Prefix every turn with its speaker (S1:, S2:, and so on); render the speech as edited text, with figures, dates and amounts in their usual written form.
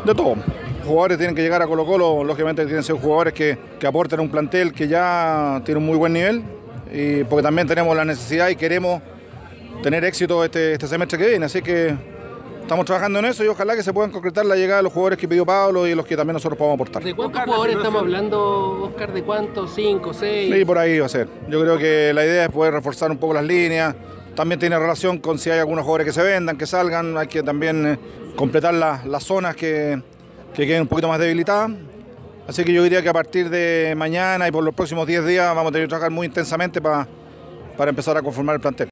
S1: De todo. Jugadores tienen que llegar a Colo-Colo, lógicamente tienen que ser jugadores que aporten a un plantel que ya tiene un muy buen nivel, y porque también tenemos la necesidad y queremos tener éxito este semestre que viene, así que estamos trabajando en eso y ojalá que se puedan concretar la llegada de los jugadores que pidió Pablo y los que también nosotros podamos aportar.
S2: ¿De cuántos jugadores estamos hablando, Oscar? ¿De cuántos? ¿5, 6?
S1: Sí, por ahí va a ser. Yo creo que la idea es poder reforzar un poco las líneas. También tiene relación con si hay algunos jugadores que se vendan, que salgan. Hay que también completar las zonas que queden un poquito más debilitadas. Así que yo diría que a partir de mañana y por los próximos 10 días vamos a tener que trabajar muy intensamente para empezar a conformar el plantel.